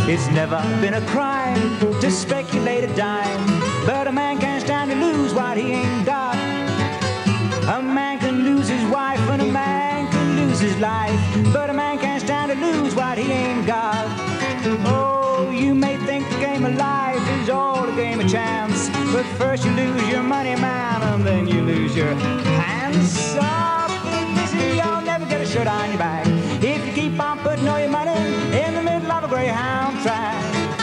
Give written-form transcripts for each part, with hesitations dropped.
It's never been a crime to speculate a dime, but a man can't stand to lose what he ain't got. A man can lose his wife and a man can lose his life, but a man can't stand to lose what he ain't got. Oh, you may think the game of life is all a game of chance, but first you lose your money, man, and then you lose your hands. So, you'll never get a shirt on your back if you keep on putting all your money in the middle of a Greyhound track.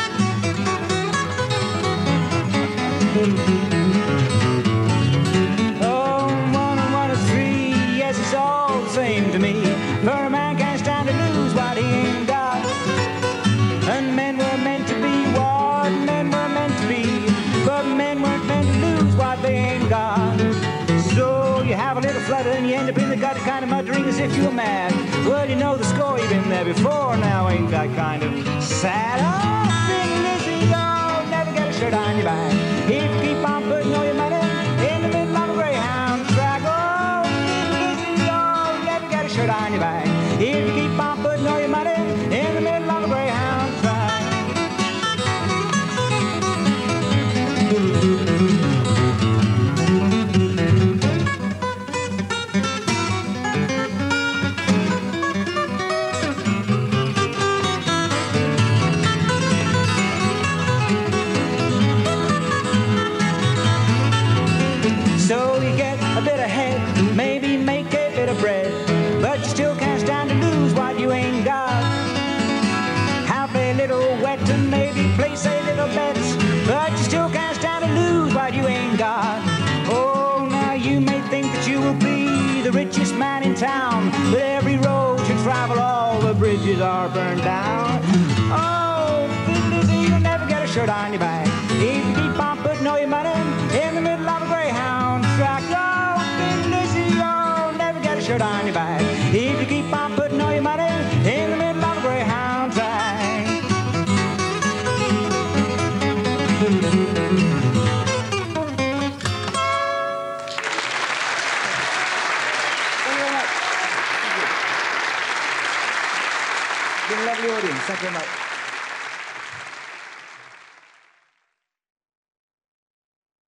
Oh, 1 and 1 is 3, yes, it's all the same to me, for a man can't stand to lose what he ain't got. And men were meant to be what men were meant to be, but men weren't meant to lose what they ain't got. So you have a little flutter and you end up in the gutter kind of muttering as if you were mad. Well, you know the score, you've been there before, now ain't that kind of sad? Oh, Thin Lizzy, you'll never get a shirt on your back if you keep on putting all your money in the middle of a Greyhound track. Oh, Thin Lizzy, you'll never get a shirt on your back if you keep on putting all your money in the middle of a Greyhound track. So you get a bit ahead, maybe make a bit of bread, but you still can't stand to lose what you ain't got. Have a little wet and maybe place a little bet, but you still can't stand to lose what you ain't got. Oh, now you may think that you will be the richest man in town, but every road you travel, all the bridges are burned down. Oh, Thin Lizzy, you'll never get a shirt on your back if you keep on putting all your money in the middle of a Greyhound track. Oh, Thin Lizzy, you'll never get a shirt on your back if you keep on putting all your money in the middle of a Greyhound track. Thank you very much. It's been a lovely audience. Thank you very much.